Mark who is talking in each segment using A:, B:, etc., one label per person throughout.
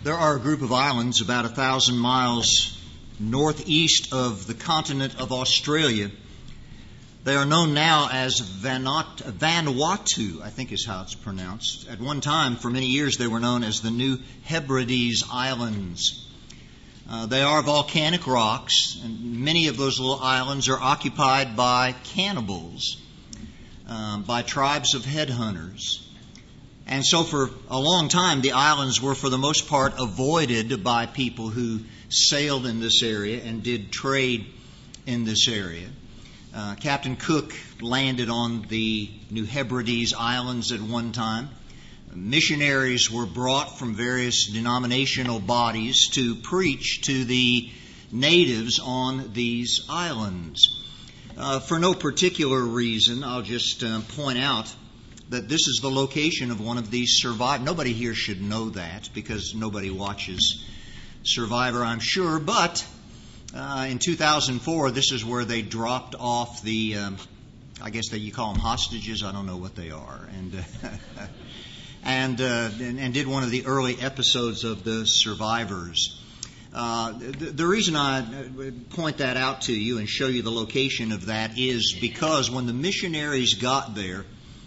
A: There are a group of islands about 1,000 miles northeast of the continent of Australia. They are known now as Vanuatu, I think is how it's pronounced. At one time, for many years, they were known as the New Hebrides Islands. They are volcanic rocks, and many of those little islands are occupied by cannibals, by tribes of headhunters. And so for a long time, the islands were for the most part avoided by people who sailed in this area and did trade in this area. Captain Cook landed on the New Hebrides Islands at one time. Missionaries were brought from various denominational bodies to preach to the natives on these islands. For no particular reason, I'll just point out that this is the location of one of these Survivor. Nobody here should know that because nobody watches Survivor, I'm sure. But in 2004, this is where they dropped off the, I guess that you call them hostages. I don't know what they are. And did one of the early episodes of the Survivors. The reason I point that out to you and show you the location of that is because when the missionaries got there,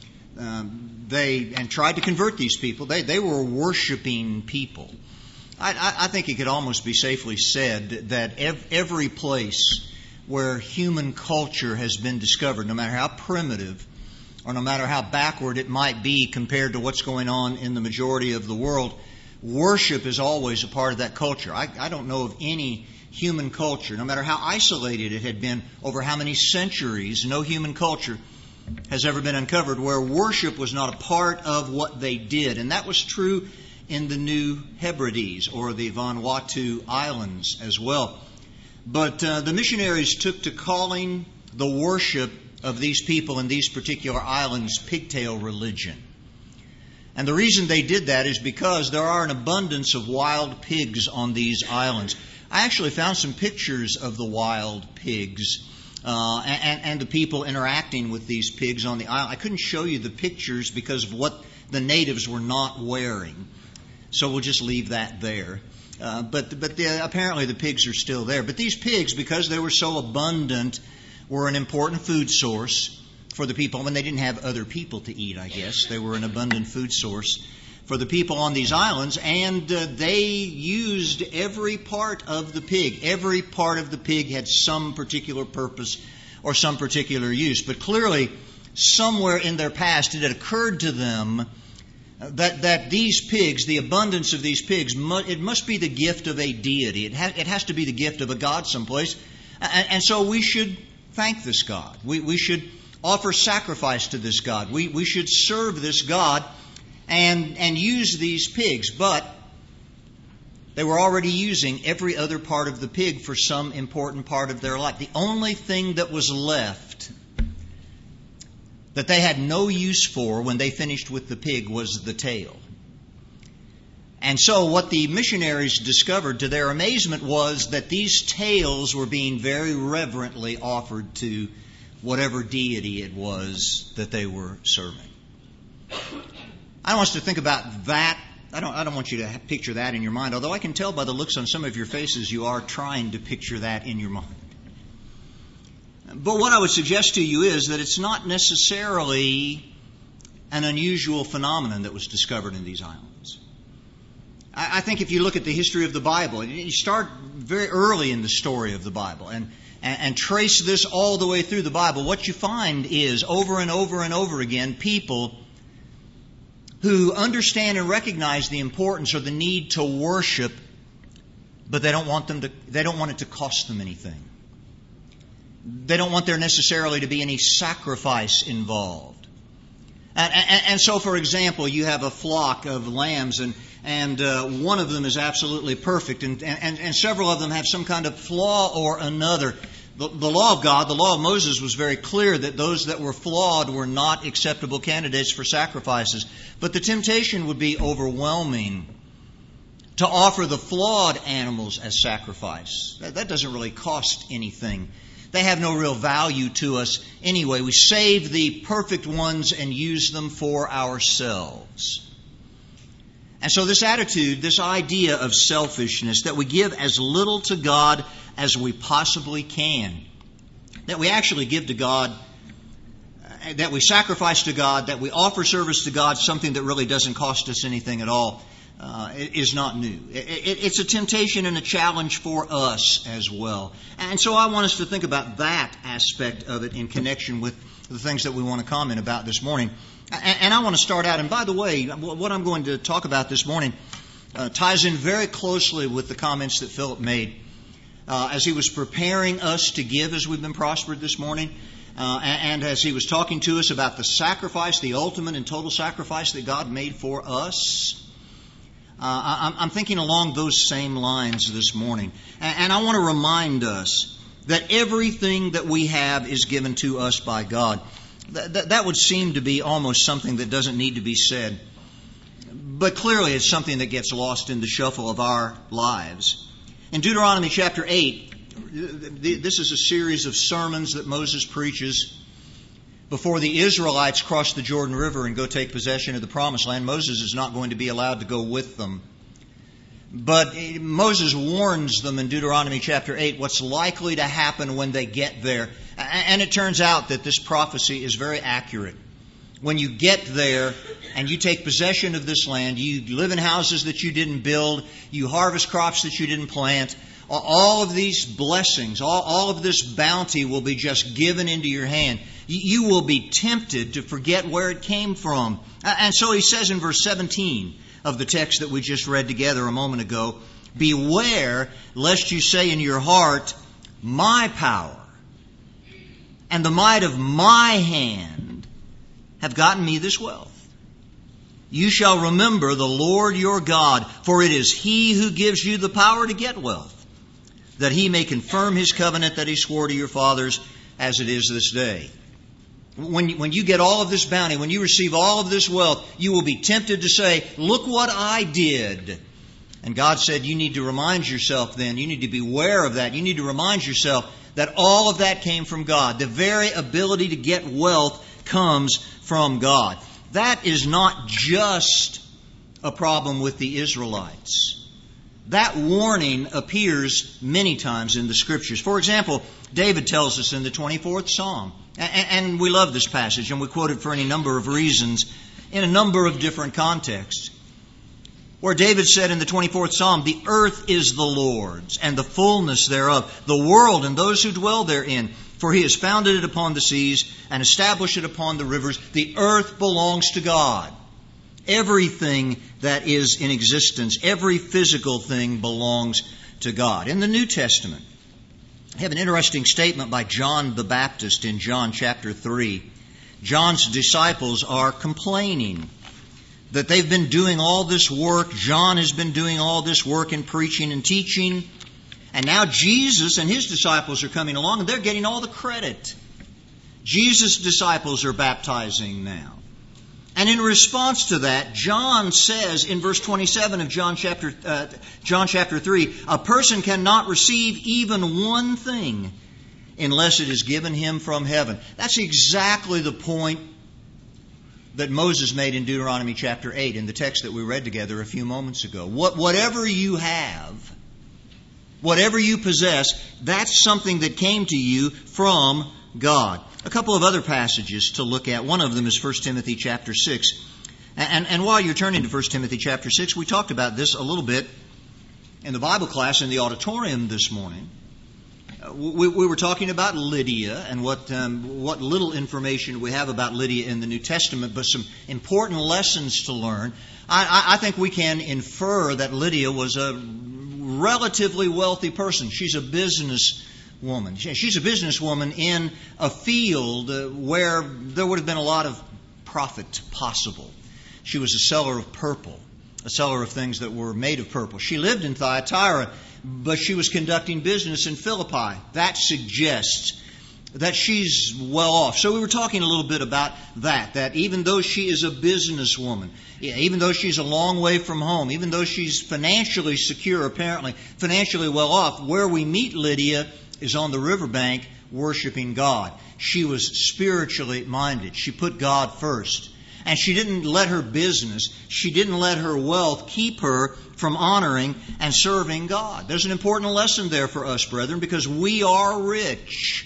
A: they tried to convert these people. They were worshiping people. I think it could almost be safely said that every place where human culture has been discovered, no matter how primitive or no matter how backward it might be compared to what's going on in the majority of the world, worship is always a part of that culture. I don't know of any human culture, no matter how isolated it had been over how many centuries, no human culture has ever been uncovered where worship was not a part of what they did. And that was true in the New Hebrides or the Vanuatu Islands as well. But the missionaries took to calling the worship of these people in these particular islands pigtail religion. And the reason they did that is because there are an abundance of wild pigs on these islands. I actually found some pictures of the wild pigs and the people interacting with these pigs on the island. I couldn't show you the pictures because of what the natives were not wearing. So we'll just leave that there. But apparently the pigs are still there. But these pigs, because they were so abundant, were an important food source for the people. When they didn't have other people to eat, I guess. They were an abundant food source for the people on these islands. And they used every part of the pig. Every part of the pig had some particular purpose or some particular use. But clearly, somewhere in their past, it had occurred to them that these pigs, the abundance of these pigs, it must be the gift of a deity. It has to be the gift of a God someplace. And so we should thank this God. We should offer sacrifice to this God. We should serve this God and use these pigs. But they were already using every other part of the pig for some important part of their life. The only thing that was left that they had no use for when they finished with the pig was the tail. And so what the missionaries discovered to their amazement was that these tails were being very reverently offered to whatever deity it was that they were serving. I want us to think about that. I don't want you to picture that in your mind, although I can tell by the looks on some of your faces you are trying to picture that in your mind. But what I would suggest to you is that it's not necessarily an unusual phenomenon that was discovered in these islands. I think if you look at the history of the Bible, you start very early in the story of the Bible and trace this all the way through the Bible, what you find is over and over and over again people who understand and recognize the importance or the need to worship, but they don't want it to cost them anything. They don't want there necessarily to be any sacrifice involved. And so, for example, you have a flock of lambs, and one of them is absolutely perfect, and several of them have some kind of flaw or another. The law of God, the law of Moses, was very clear that those that were flawed were not acceptable candidates for sacrifices. But the temptation would be overwhelming to offer the flawed animals as sacrifice. That doesn't really cost anything. They have no real value to us anyway. We save the perfect ones and use them for ourselves. And so this attitude, this idea of selfishness, that we give as little to God as we possibly can, that we actually give to God, that we sacrifice to God, that we offer service to God, something that really doesn't cost us anything at all, is not new. It's a temptation and a challenge for us as well. And so I want us to think about that aspect of it in connection with the things that we want to comment about this morning. And I want to start out, and by the way, what I'm going to talk about this morning ties in very closely with the comments that Philip made as he was preparing us to give as we've been prospered this morning, and as he was talking to us about the sacrifice, the ultimate and total sacrifice that God made for us. I'm thinking along those same lines this morning. And I want to remind us that everything that we have is given to us by God. That would seem to be almost something that doesn't need to be said. But clearly it's something that gets lost in the shuffle of our lives. In Deuteronomy chapter 8, this is a series of sermons that Moses preaches before the Israelites cross the Jordan River and go take possession of the Promised Land. Moses is not going to be allowed to go with them. But Moses warns them in Deuteronomy chapter 8 what's likely to happen when they get there. And it turns out that this prophecy is very accurate. When you get there and you take possession of this land, you live in houses that you didn't build, you harvest crops that you didn't plant, all of these blessings, all of this bounty will be just given into your hand. You will be tempted to forget where it came from. And so he says in verse 17 of the text that we just read together a moment ago, beware lest you say in your heart, my power and the might of my hand have gotten me this wealth. You shall remember the Lord your God, for it is He who gives you the power to get wealth, that He may confirm His covenant that He swore to your fathers as it is this day. When you get all of this bounty, when you receive all of this wealth, you will be tempted to say, look what I did. And God said you need to remind yourself then, you need to be aware of that. You need to remind yourself that all of that came from God. The very ability to get wealth comes from God. That is not just a problem with the Israelites. That warning appears many times in the Scriptures. For example, David tells us in the 24th Psalm, and we love this passage, and we quote it for any number of reasons in a number of different contexts, where David said in the 24th Psalm, the earth is the Lord's, and the fullness thereof, the world and those who dwell therein. For He has founded it upon the seas and established it upon the rivers. The earth belongs to God. Everything that is in existence, every physical thing belongs to God. In the New Testament, I have an interesting statement by John the Baptist in John chapter 3. John's disciples are complaining that they've been doing all this work. John has been doing all this work in preaching and teaching. And now Jesus and His disciples are coming along and they're getting all the credit. Jesus' disciples are baptizing now. And in response to that, John says in verse 27 of John chapter 3, a person cannot receive even one thing unless it is given him from heaven. That's exactly the point that Moses made in Deuteronomy chapter 8 in the text that we read together a few moments ago. Whatever you have, whatever you possess, that's something that came to you from God. A couple of other passages to look at. One of them is 1 Timothy chapter 6. And while you're turning to 1 Timothy chapter 6, we talked about this a little bit in the Bible class in the auditorium this morning. We were talking about Lydia and what little information we have about Lydia in the New Testament, but some important lessons to learn. I think we can infer that Lydia was a relatively wealthy person. She's a businesswoman. She's a businesswoman in a field where there would have been a lot of profit possible. She was a seller of purple, a seller of things that were made of purple. She lived in Thyatira, but she was conducting business in Philippi. That suggests that she's well off. So we were talking a little bit about that even though she is a businesswoman, even though she's a long way from home, even though she's financially secure, apparently financially well off, where we meet Lydia is on the riverbank worshiping God. She was spiritually minded. She put God first. And she didn't let her business, she didn't let her wealth keep her from honoring and serving God. There's an important lesson there for us, brethren, because we are rich.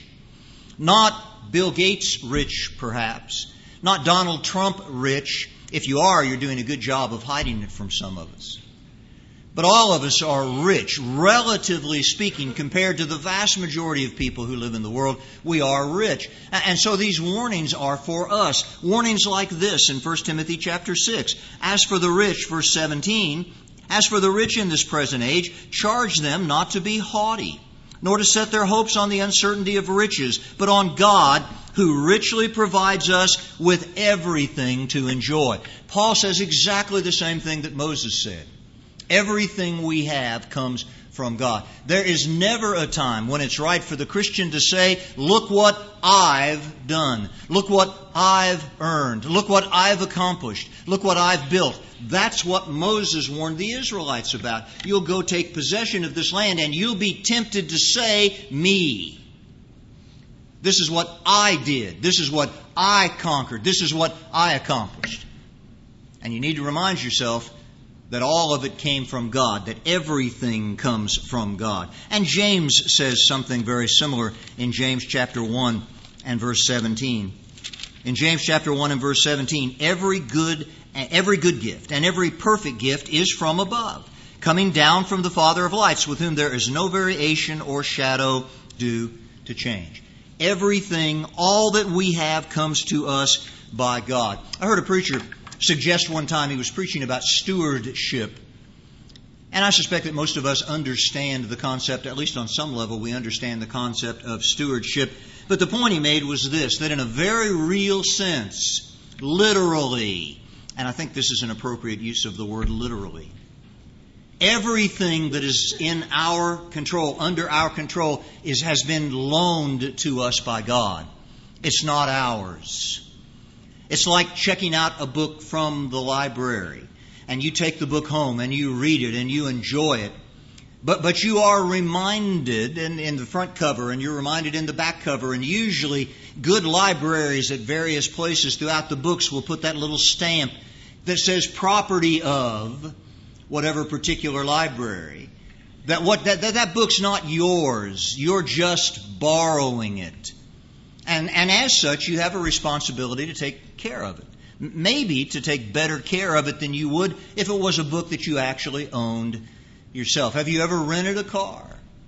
A: Not Bill Gates rich, perhaps. Not Donald Trump rich. If you are, you're doing a good job of hiding it from some of us. But all of us are rich, relatively speaking, compared to the vast majority of people who live in the world. We are rich. And so these warnings are for us. Warnings like this in 1 Timothy chapter 6. As for the rich, verse 17, as for the rich in this present age, charge them not to be haughty, nor to set their hopes on the uncertainty of riches, but on God, who richly provides us with everything to enjoy. Paul says exactly the same thing that Moses said. Everything we have comes from God. There is never a time when it's right for the Christian to say, look what I've done. Look what I've earned. Look what I've accomplished. Look what I've built. That's what Moses warned the Israelites about. You'll go take possession of this land and you'll be tempted to say, me. This is what I did. This is what I conquered. This is what I accomplished. And you need to remind yourself that all of it came from God, that everything comes from God. And James says something very similar in James chapter 1 and verse 17. In James chapter 1 and verse 17, every good gift and every perfect gift is from above, coming down from the Father of lights, with whom there is no variation or shadow due to change. Everything, all that we have, comes to us by God. I heard a preacher suggest one time, he was preaching about stewardship. And I suspect that most of us understand the concept, at least on some level we understand the concept of stewardship. But the point he made was this, that in a very real sense, literally, and I think this is an appropriate use of the word literally, everything that is in our control, under our control, has been loaned to us by God. It's not ours. It's like checking out a book from the library. And you take the book home and you read it and you enjoy it. But you are reminded in the front cover and you're reminded in the back cover. And usually good libraries at various places throughout the books will put that little stamp that says property of whatever particular library. That book's not yours. You're just borrowing it. And as such, you have a responsibility to take care of it. Maybe to take better care of it than you would if it was a book that you actually owned yourself. Have you ever rented a car?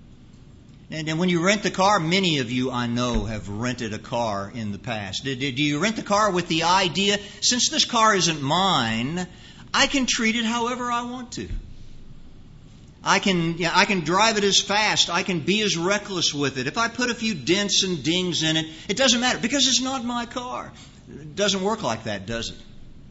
A: And when you rent the car, many of you I know have rented a car in the past. Do you rent the car with the idea, since this car isn't mine, I can treat it however I want to? I can drive it as fast. I can be as reckless with it. If I put a few dents and dings in it, it doesn't matter because it's not my car. It doesn't work like that, does it?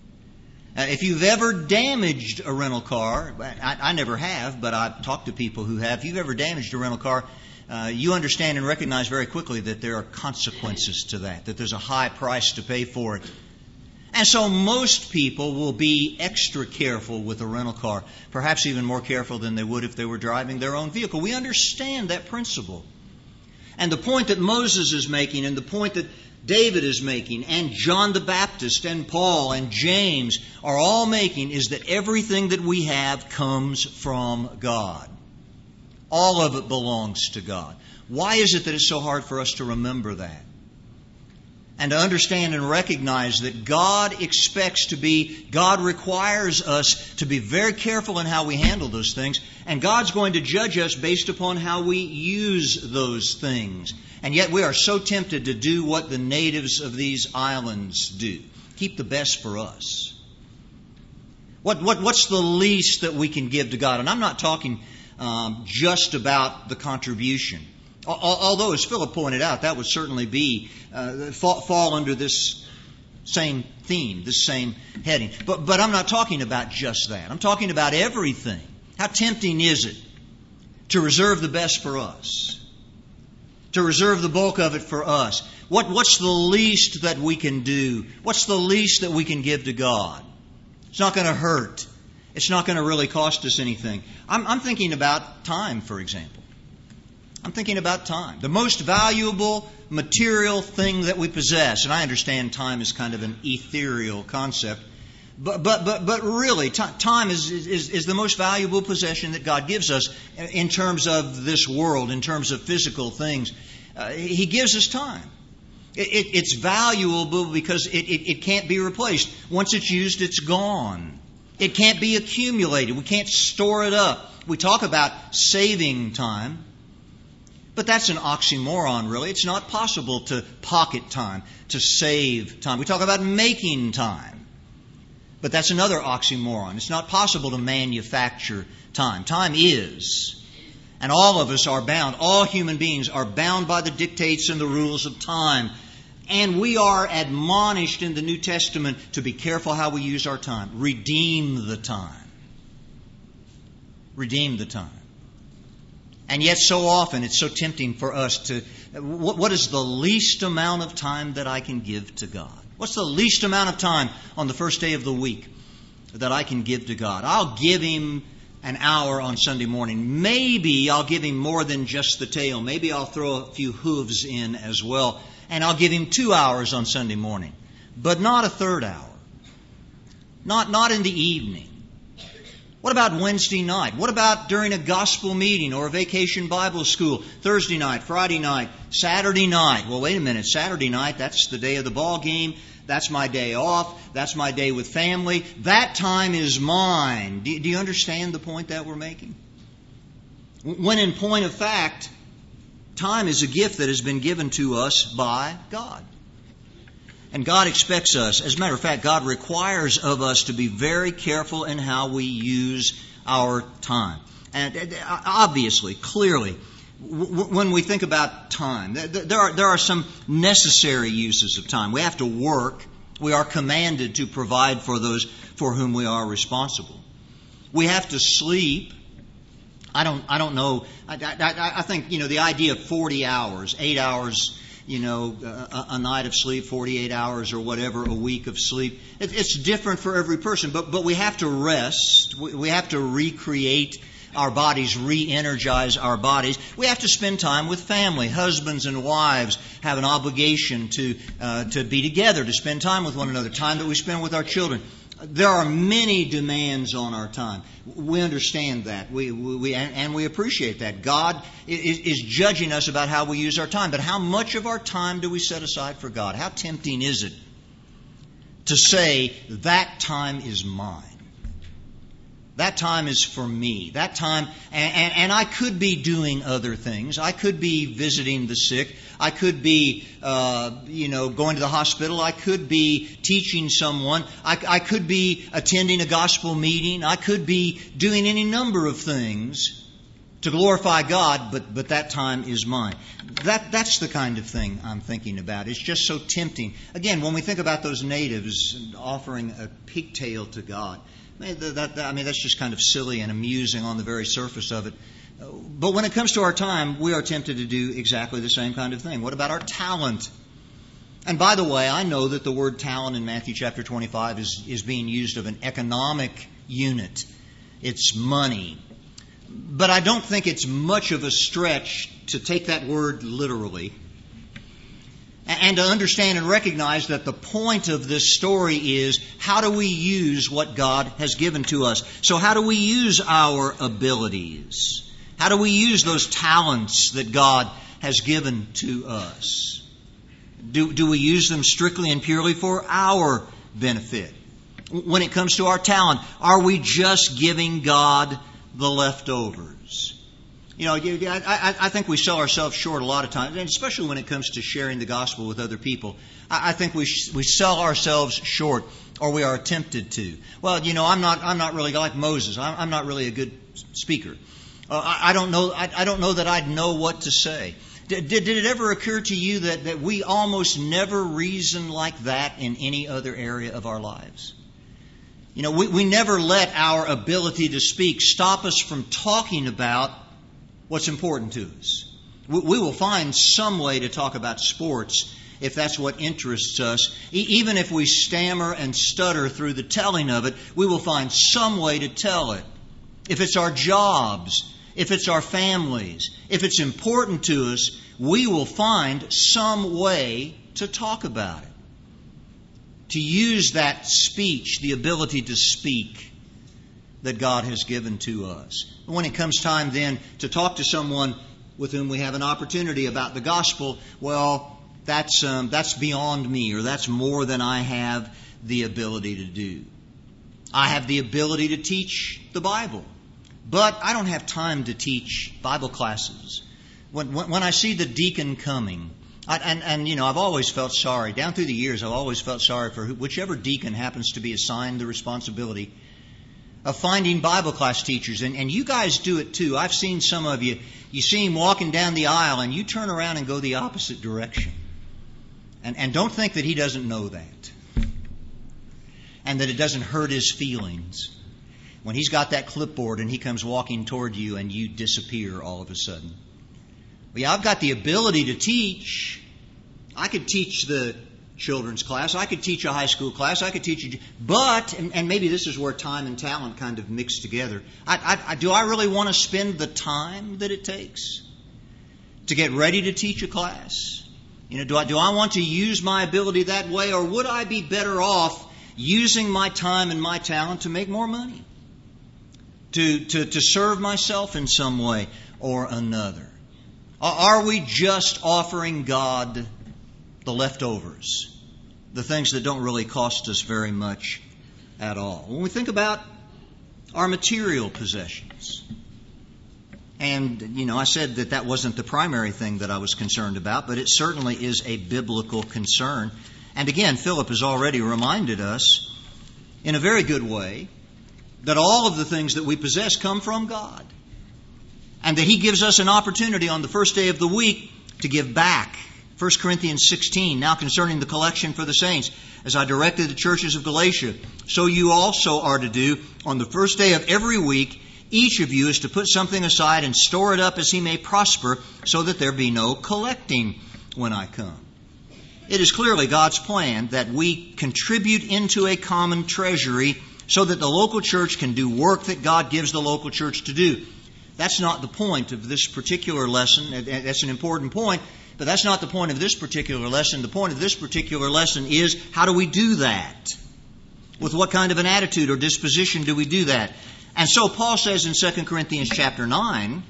A: If you've ever damaged a rental car, I never have, but I've talked to people who have. If you've ever damaged a rental car, you understand and recognize very quickly that there are consequences to that there's a high price to pay for it. And so most people will be extra careful with a rental car, perhaps even more careful than they would if they were driving their own vehicle. We understand that principle. And the point that Moses is making and the point that David is making and John the Baptist and Paul and James are all making is that everything that we have comes from God. All of it belongs to God. Why is it that it's so hard for us to remember that? And to understand and recognize that God requires us to be very careful in how we handle those things. And God's going to judge us based upon how we use those things. And yet we are so tempted to do what the natives of these islands do. Keep the best for us. What's the least that we can give to God? And I'm not talking just about the contribution. Although, as Philip pointed out, that would certainly be fall under this same theme, this same heading. But I'm not talking about just that. I'm talking about everything. How tempting is it to reserve the best for us? To reserve the bulk of it for us? What's the least that we can do? What's the least that we can give to God? It's not going to hurt. It's not going to really cost us anything. I'm thinking about time, for example. I'm thinking about time. The most valuable material thing that we possess. And I understand time is kind of an ethereal concept. But really, time is the most valuable possession that God gives us in terms of this world, in terms of physical things. He gives us time. It's valuable because it can't be replaced. Once it's used, it's gone. It can't be accumulated. We can't store it up. We talk about saving time, but that's an oxymoron, really. It's not possible to pocket time, to save time. We talk about making time, but that's another oxymoron. It's not possible to manufacture time. Time is. And all of us are bound. All human beings are bound by the dictates and the rules of time. And we are admonished in the New Testament to be careful how we use our time. Redeem the time. Redeem the time. And yet so often it's so tempting for us to... What is the least amount of time that I can give to God? What's the least amount of time on the first day of the week that I can give to God? I'll give Him an hour on Sunday morning. Maybe I'll give Him more than just the tail. Maybe I'll throw a few hooves in as well. And I'll give Him 2 hours on Sunday morning. But not a third hour. Not in the evening. What about Wednesday night? What about during a gospel meeting or a vacation Bible school? Thursday night, Friday night, Saturday night. Well, wait a minute. Saturday night, that's the day of the ball game. That's my day off. That's my day with family. That time is mine. Do you understand the point that we're making? When in point of fact, time is a gift that has been given to us by God. And God expects us, as a matter of fact, God requires of us to be very careful in how we use our time. And obviously, clearly, when we think about time, there are some necessary uses of time. We have to work. We are commanded to provide for those for whom we are responsible. We have to sleep. I don't know. I think, the idea of 40 hours, 8 hours, a night of sleep, 48 hours or whatever, a week of sleep. It's different for every person, but we have to rest. We have to recreate our bodies, re-energize our bodies. We have to spend time with family. Husbands and wives have an obligation to be together, to spend time with one another, time that we spend with our children. There are many demands on our time. We understand that. We appreciate that. God is judging us about how we use our time. But how much of our time do we set aside for God? How tempting is it to say, that time is mine? That time is for me. That time, and I could be doing other things. I could be visiting the sick. I could be, going to the hospital. I could be teaching someone. I could be attending a gospel meeting. I could be doing any number of things to glorify God, but that time is mine. That's the kind of thing I'm thinking about. It's just so tempting. Again, when we think about those natives offering a pigtail to God, that's just kind of silly and amusing on the very surface of it. But when it comes to our time, we are tempted to do exactly the same kind of thing. What about our talent? And by the way, I know that the word talent in Matthew chapter 25 is being used of an economic unit. It's money. But I don't think it's much of a stretch to take that word literally and to understand and recognize that the point of this story is, how do we use what God has given to us? So how do we use our abilities? How do we use those talents that God has given to us? Do we use them strictly and purely for our benefit? When it comes to our talent, are we just giving God the leftovers? I think we sell ourselves short a lot of times, and especially when it comes to sharing the gospel with other people. I think we sell ourselves short, or we are tempted to. Well, I'm not really like Moses. I'm not really a good speaker. I don't know that I'd know what to say. Did it ever occur to you that we almost never reason like that in any other area of our lives? We never let our ability to speak stop us from talking about what's important to us. We will find some way to talk about sports if that's what interests us. Even if we stammer and stutter through the telling of it, we will find some way to tell it. If it's our jobs, if it's our families, if it's important to us, we will find some way to talk about it. To use that speech, the ability to speak that God has given to us. When it comes time then to talk to someone with whom we have an opportunity about the gospel, well, that's beyond me, or that's more than I have the ability to do. I have the ability to teach the Bible, but I don't have time to teach Bible classes. When I see the deacon coming, I've always felt sorry. Down through the years, I've always felt sorry for whichever deacon happens to be assigned the responsibility of finding Bible class teachers. And you guys do it too. I've seen some of you. You see him walking down the aisle and you turn around and go the opposite direction. And don't think that he doesn't know that. And that it doesn't hurt his feelings when he's got that clipboard and he comes walking toward you and you disappear all of a sudden. Well, yeah, I've got the ability to teach. I could teach the children's class. I could teach a high school class. I could teach but, and maybe this is where time and talent kind of mix together. Do I really want to spend the time that it takes to get ready to teach a class? Do I want to use my ability that way, or would I be better off using my time and my talent to make more money? To serve myself in some way or another? Are we just offering God the leftovers, the things that don't really cost us very much at all? When we think about our material possessions, and, I said that wasn't the primary thing that I was concerned about, but it certainly is a biblical concern. And again, Philip has already reminded us in a very good way that all of the things that we possess come from God. And that He gives us an opportunity on the first day of the week to give back. 1 Corinthians 16, now concerning the collection for the saints, as I directed the churches of Galatia, so you also are to do on the first day of every week. Each of you is to put something aside and store it up as he may prosper, so that there be no collecting when I come. It is clearly God's plan that we contribute into a common treasury so that the local church can do work that God gives the local church to do. That's not the point of this particular lesson. That's an important point, but that's not the point of this particular lesson. The point of this particular lesson is, how do we do that? With what kind of an attitude or disposition do we do that? And so Paul says in 2 Corinthians chapter 9,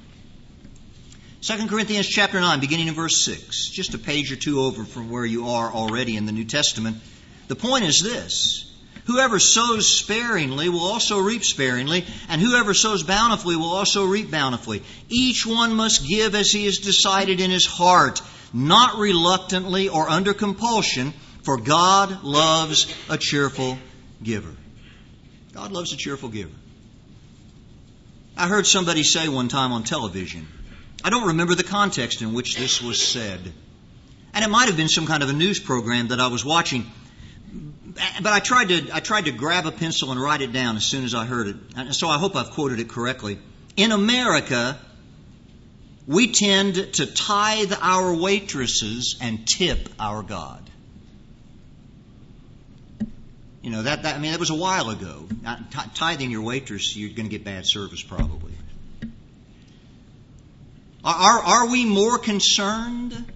A: 2 Corinthians chapter 9, beginning in verse 6, just a page or two over from where you are already in the New Testament, the point is this: whoever sows sparingly will also reap sparingly, and whoever sows bountifully will also reap bountifully. Each one must give as he has decided in his heart, not reluctantly or under compulsion, for God loves a cheerful giver. God loves a cheerful giver. I heard somebody say one time on television, I don't remember the context in which this was said, and it might have been some kind of a news program that I was watching, but I tried to grab a pencil and write it down as soon as I heard it. And so I hope I've quoted it correctly. In America, we tend to tithe our waitresses and tip our God. That was a while ago. Tithing your waitress, you're going to get bad service probably. Are we more concerned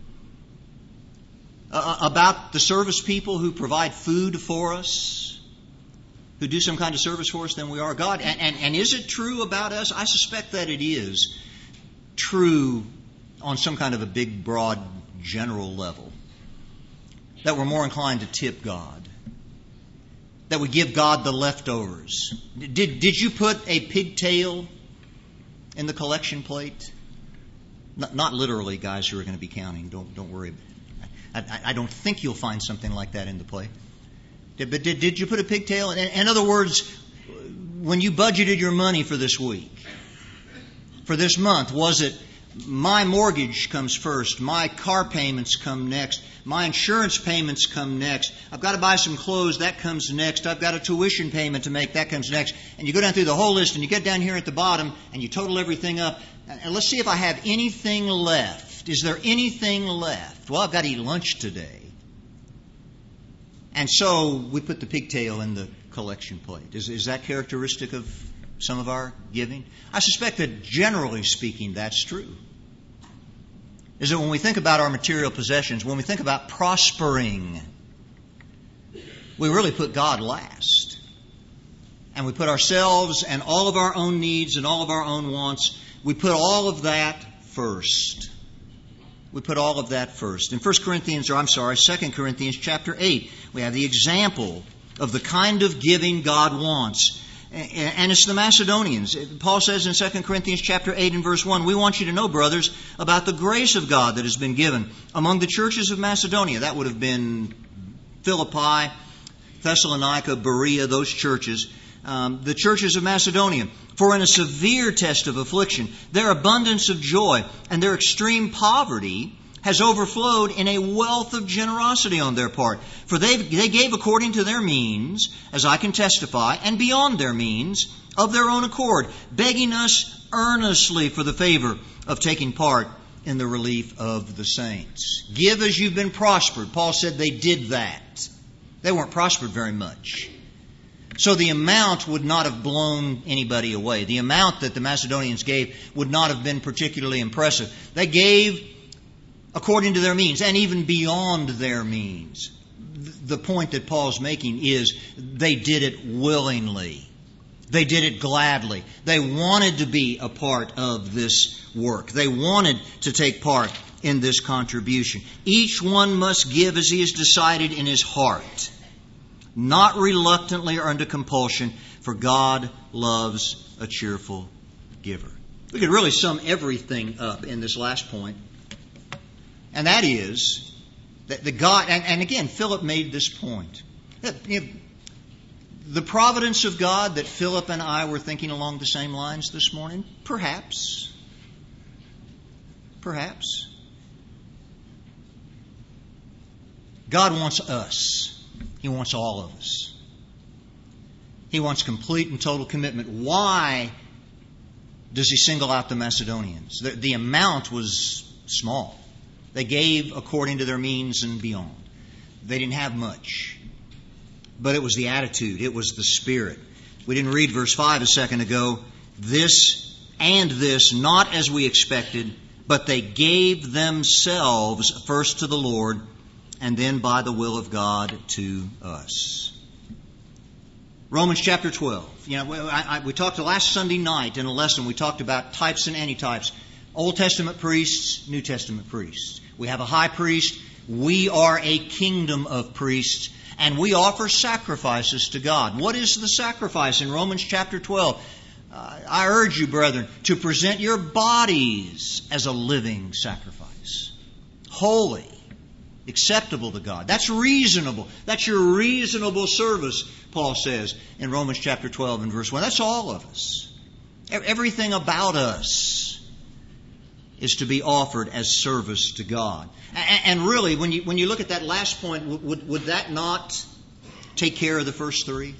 A: about the service people who provide food for us, who do some kind of service for us, than we are God? And is it true about us? I suspect that it is true on some kind of a big, broad, general level, that we're more inclined to tip God, that we give God the leftovers. Did you put a pigtail in the collection plate? Not literally, guys who are going to be counting. Don't worry. I don't think you'll find something like that in the plate. But did you put a pigtail? In other words, when you budgeted your money for this week, for this month, was it my mortgage comes first, my car payments come next, my insurance payments come next, I've got to buy some clothes, that comes next, I've got a tuition payment to make, that comes next, and you go down through the whole list and you get down here at the bottom and you total everything up, and let's see if I have anything left. Is there anything left? Well, I've got to eat lunch today. And so we put the pigtail in the collection plate. Is that characteristic of some of our giving? I suspect that generally speaking, that's true. Is that when we think about our material possessions, when we think about prospering, we really put God last. And we put ourselves and all of our own needs and all of our own wants, we put all of that first. We put all of that first. In 2 Corinthians chapter 8, we have the example of the kind of giving God wants. And it's the Macedonians. Paul says in 2 Corinthians chapter 8 and verse 1, we want you to know, brothers, about the grace of God that has been given among the churches of Macedonia. That would have been Philippi, Thessalonica, Berea, those churches. The churches of Macedonia. For in a severe test of affliction, their abundance of joy and their extreme poverty has overflowed in a wealth of generosity on their part. For they gave according to their means, as I can testify, and beyond their means, of their own accord, begging us earnestly for the favor of taking part in the relief of the saints. Give as you've been prospered. Paul said they did that. They weren't prospered very much. So the amount would not have blown anybody away. The amount that the Macedonians gave would not have been particularly impressive. They gave according to their means, and even beyond their means. The point that Paul's making is they did it willingly. They did it gladly. They wanted to be a part of this work. They wanted to take part in this contribution. Each one must give as he has decided in his heart, not reluctantly or under compulsion, for God loves a cheerful giver. We could really sum everything up in this last point. And that is that the God, and again, Philip made this point. The providence of God that Philip and I were thinking along the same lines this morning, perhaps. God wants us. He wants all of us. He wants complete and total commitment. Why does he single out the Macedonians? The amount was small. They gave according to their means and beyond. They didn't have much. But it was the attitude. It was the spirit. We didn't read verse 5 a second ago. This and this, not as we expected, but they gave themselves first to the Lord, and then by the will of God to us. Romans chapter 12. We talked last Sunday night in a lesson, we talked about types and antitypes. Old Testament priests, New Testament priests. We have a high priest. We are a kingdom of priests. And we offer sacrifices to God. What is the sacrifice in Romans chapter 12? I urge you, brethren, to present your bodies as a living sacrifice. Holy, acceptable to God. That's reasonable. That's your reasonable service, Paul says in Romans chapter 12 and verse 1. That's all of us. Everything about us is to be offered as service to God. And really, when you look at that last point, would that not take care of the first three?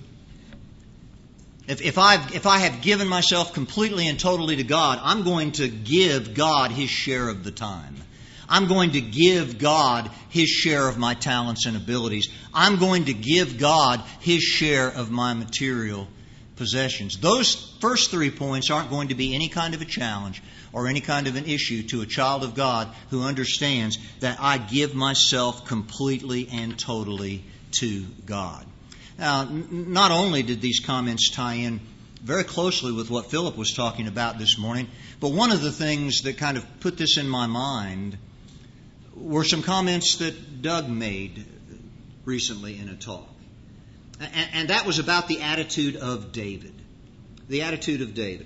A: If I have given myself completely and totally to God, I'm going to give God His share of the time. I'm going to give God His share of my talents and abilities. I'm going to give God His share of my material possessions. Those first 3 points aren't going to be any kind of a challenge or any kind of an issue to a child of God who understands that I give myself completely and totally to God. Now, not only did these comments tie in very closely with what Philip was talking about this morning, but one of the things that kind of put this in my mind were some comments that Doug made recently in a talk. And that was about the attitude of David. The attitude of David.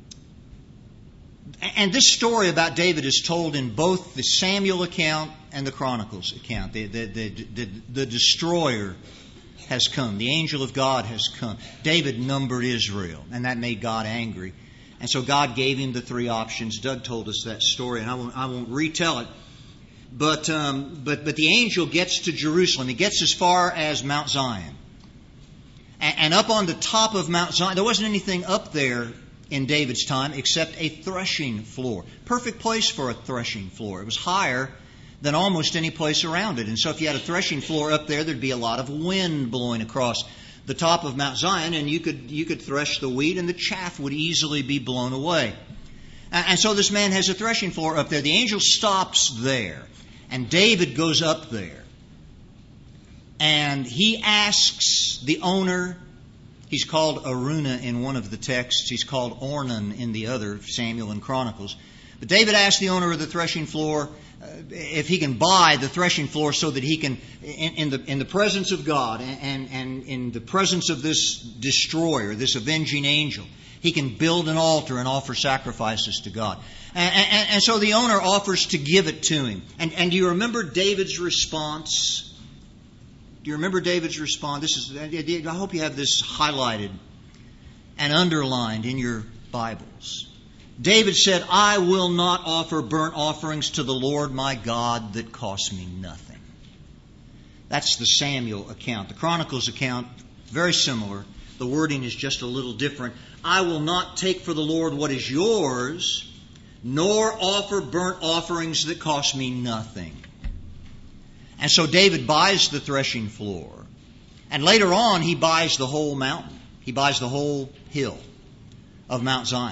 A: And this story about David is told in both the Samuel account and the Chronicles account. The destroyer has come. The angel of God has come. David numbered Israel, and that made God angry. And so God gave him the 3 options. Doug told us that story, and I won't retell it. But the angel gets to Jerusalem. He gets as far as Mount Zion. And up on the top of Mount Zion, there wasn't anything up there in David's time except a threshing floor. Perfect place for a threshing floor. It was higher than almost any place around it. And so if you had a threshing floor up there, there'd be a lot of wind blowing across the top of Mount Zion, and you could thresh the wheat, and the chaff would easily be blown away. And so this man has a threshing floor up there. The angel stops there, and David goes up there. And he asks the owner, he's called Araunah in one of the texts, he's called Ornan in the other, Samuel and Chronicles. But David asks the owner of the threshing floor if he can buy the threshing floor so that he can, in the presence of God and in the presence of this destroyer, this avenging angel, he can build an altar and offer sacrifices to God. And so the owner offers to give it to him. And do you remember David's response? Do you remember David's response? I hope you have this highlighted and underlined in your Bibles. David said, I will not offer burnt offerings to the Lord my God that cost me nothing. That's the Samuel account. The Chronicles account, very similar. The wording is just a little different. I will not take for the Lord what is yours, nor offer burnt offerings that cost me nothing. And so David buys the threshing floor. And later on, he buys the whole mountain. He buys the whole hill of Mount Zion.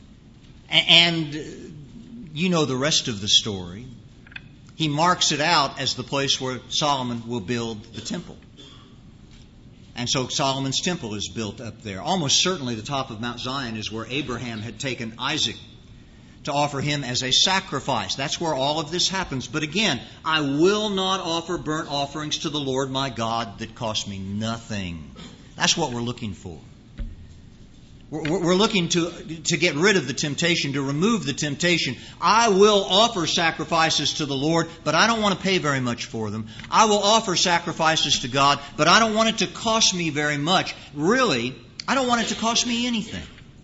A: And you know the rest of the story. He marks it out as the place where Solomon will build the temple. And so Solomon's temple is built up there. Almost certainly the top of Mount Zion is where Abraham had taken Isaac to offer him as a sacrifice. That's where all of this happens. But again, I will not offer burnt offerings to the Lord my God that cost me nothing. That's what we're looking for. We're looking to get rid of the temptation, to remove the temptation. I will offer sacrifices to the Lord, but I don't want to pay very much for them. I will offer sacrifices to God, but I don't want it to cost me very much. Really, I don't want it to cost me anything.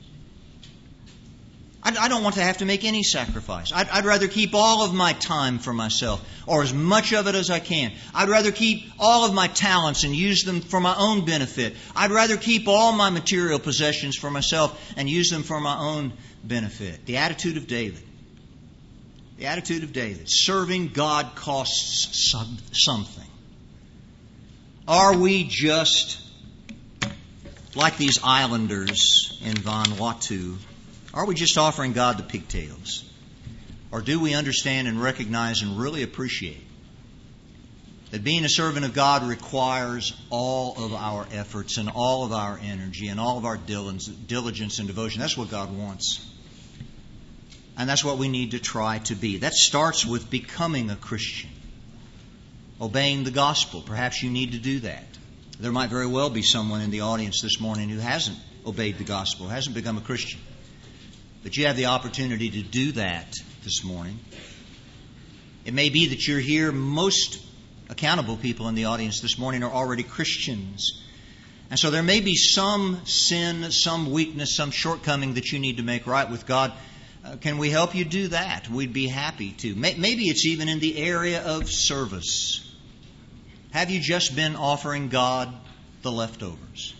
A: I don't want to have to make any sacrifice. I'd rather keep all of my time for myself, or as much of it as I can. I'd rather keep all of my talents and use them for my own benefit. I'd rather keep all my material possessions for myself and use them for my own benefit. The attitude of David. The attitude of David. Serving God costs something. Are we just like these islanders in Vanuatu? Are we just offering God the pigtails? Or do we understand and recognize and really appreciate that being a servant of God requires all of our efforts and all of our energy and all of our diligence and devotion? That's what God wants. And that's what we need to try to be. That starts with becoming a Christian. Obeying the gospel. Perhaps you need to do that. There might very well be someone in the audience this morning who hasn't obeyed the gospel, hasn't become a Christian. But you have the opportunity to do that this morning. It may be that you're here. Most accountable people in the audience this morning are already Christians. And so there may be some sin, some weakness, some shortcoming that you need to make right with God. Can we help you do that? We'd be happy to. Maybe it's even in the area of service. Have you just been offering God the leftovers?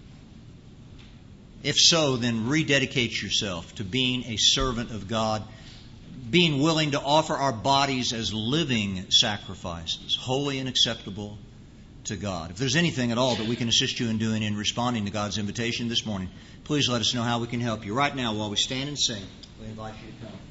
A: If so, then rededicate yourself to being a servant of God, being willing to offer our bodies as living sacrifices, holy and acceptable to God. If there's anything at all that we can assist you in doing in responding to God's invitation this morning, please let us know how we can help you. Right now, while we stand and sing, we invite you to come.